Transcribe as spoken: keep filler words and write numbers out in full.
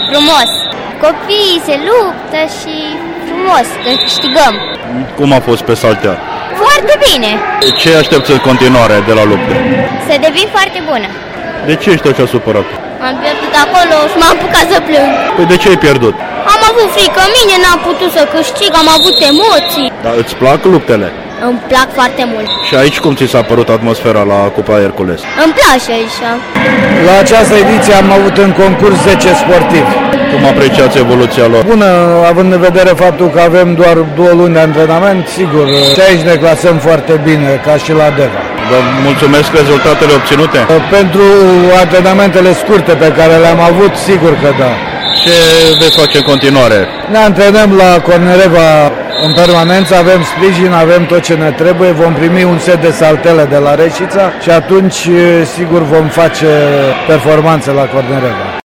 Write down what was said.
Frumos! Copiii se luptă și frumos, câștigăm. Cum a fost pe saltea? Foarte bine! Ce aștepți în continuare de la lupte? Să devin foarte bună. De ce ești așa supărat? Am pierdut acolo și m-am apucat să plâng. Păi de ce ai pierdut? Am avut frică mine, n-am putut să câștig, am avut emoții. Dar îți plac luptele? Îmi plac foarte mult. Și aici cum ți s-a părut atmosfera la Cupa Hercules? Îmi place aici. La această ediție am avut în concurs zece sportivi. Cum apreciați evoluția lor? Bună, având în vedere faptul că avem doar două luni de antrenament, sigur, și aici ne clasăm foarte bine, ca și la Deva. Vă mulțumesc rezultatele obținute? Pentru antrenamentele scurte pe care le-am avut, sigur că da. Ce veți face în continuare? Ne antrenăm la Cornereva în permanență, avem sprijin, avem tot ce ne trebuie, vom primi un set de saltele de la Reșița și atunci sigur vom face performanțe la Cornereva.